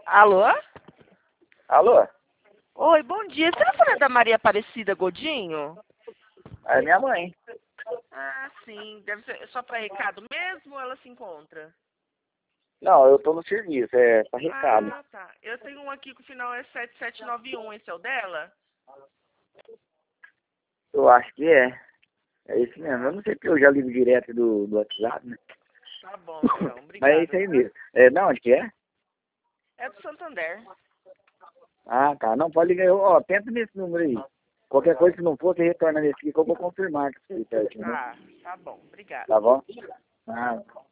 Alô? Alô? Oi, bom dia. Você telefone é da Maria Aparecida Godinho? É minha mãe. Ah, sim. Deve ser só para recado mesmo ou ela se encontra? Não, eu tô no serviço, é pra recado. Ah, tá. Eu tenho um aqui que o final é 7791. Esse é o dela? Eu acho que é. É isso mesmo. Eu não sei porque eu já ligo direto do WhatsApp, né? Tá bom, então. Mas é isso Obrigada. aí mesmo. É, não, onde que é? É do Santander. Ah, tá. Não, pode ligar. Ó, tenta nesse número aí. Qualquer coisa que não for, você retorna nesse aqui que eu vou confirmar que você certinho, né? Tá bom. Obrigada. Tá bom? Ah,